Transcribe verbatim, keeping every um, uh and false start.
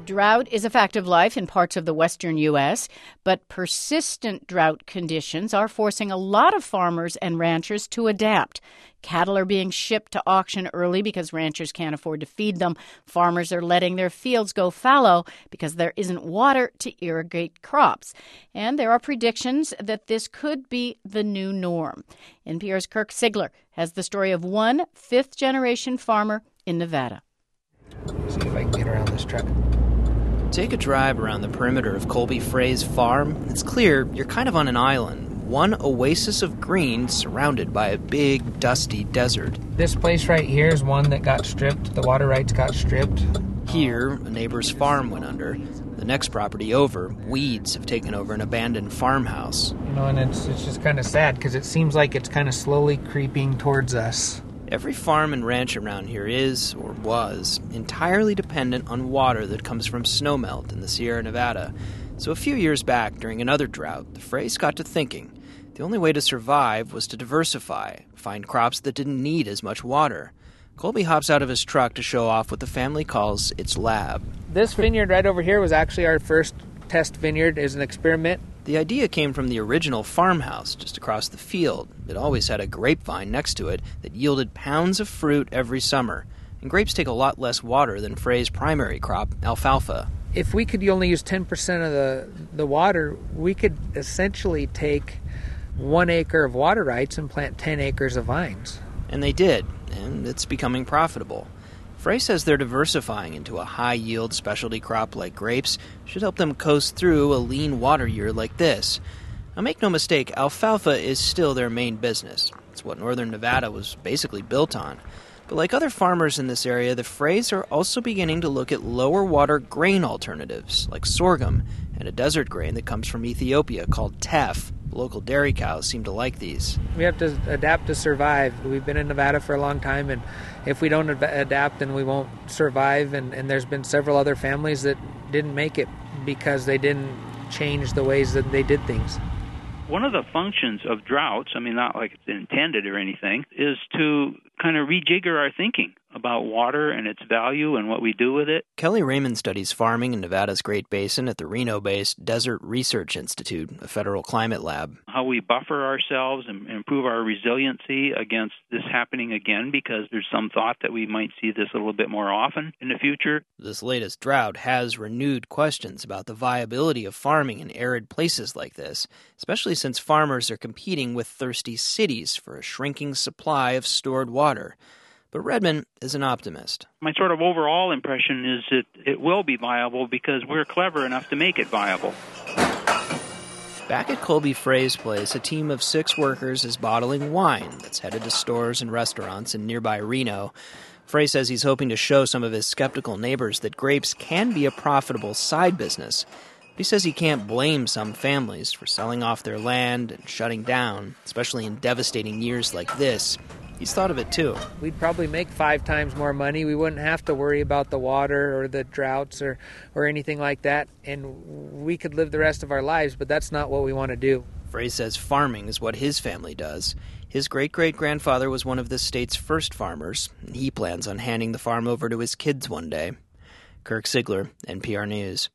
Drought is a fact of life in parts of the western U S, but persistent drought conditions are forcing a lot of farmers and ranchers to adapt. Cattle are being shipped to auction early because ranchers can't afford to feed them. Farmers are letting their fields go fallow because there isn't water to irrigate crops. And there are predictions that this could be the new norm. N P R's Kirk Sigler has the story of one fifth-generation farmer in Nevada. See if I can get around this truck. Take a drive around the perimeter of Colby Frey's farm. It's clear you're kind of on an island, one oasis of green surrounded by a big, dusty desert. This place right here is one that got stripped. The water rights got stripped. Here, a neighbor's farm went under. The next property over, weeds have taken over an abandoned farmhouse. You know, and it's, it's just kind of sad because it seems like it's kind of slowly creeping towards us. Every farm and ranch around here is, or was, entirely dependent on water that comes from snowmelt in the Sierra Nevada. So a few years back, during another drought, the Freys got to thinking. The only way to survive was to diversify, find crops that didn't need as much water. Colby hops out of his truck to show off what the family calls its lab. This vineyard right over here was actually our first test vineyard as an experiment. The idea came from the original farmhouse just across the field. It always had a grapevine next to it that yielded pounds of fruit every summer. And grapes take a lot less water than Frey's primary crop, alfalfa. If we could only use ten percent of the, the water, we could essentially take one acre of water rights and plant ten acres of vines. And they did, and it's becoming profitable. Frey says they're diversifying into a high-yield specialty crop like grapes should help them coast through a lean water year like this. Now, make no mistake, alfalfa is still their main business. It's what northern Nevada was basically built on. But like other farmers in this area, the Freys are also beginning to look at lower-water grain alternatives, like sorghum and a desert grain that comes from Ethiopia called teff. Local dairy cows seem to like these. We have to adapt to survive. We've been in Nevada for a long time, and if we don't adapt, then we won't survive. And, and there's been several other families that didn't make it because they didn't change the ways that they did things. One of the functions of droughts, I mean, not like it's intended or anything, is to kind of rejigger our thinking about water and its value and what we do with it. Kelly Raymond studies farming in Nevada's Great Basin at the Reno-based Desert Research Institute, a federal climate lab. How we buffer ourselves and improve our resiliency against this happening again, because there's some thought that we might see this a little bit more often in the future. This latest drought has renewed questions about the viability of farming in arid places like this, especially since farmers are competing with thirsty cities for a shrinking supply of stored water. But Redmond is an optimist. My sort of overall impression is that it will be viable because we're clever enough to make it viable. Back at Colby Frey's place, a team of six workers is bottling wine that's headed to stores and restaurants in nearby Reno. Frey says he's hoping to show some of his skeptical neighbors that grapes can be a profitable side business. But he says he can't blame some families for selling off their land and shutting down, especially in devastating years like this. He's thought of it, too. We'd probably make five times more money. We wouldn't have to worry about the water or the droughts or, or anything like that. And we could live the rest of our lives, but that's not what we want to do. Frey says farming is what his family does. His great-great-grandfather was one of the state's first farmers, and he plans on handing the farm over to his kids one day. Kirk Sigler, N P R News.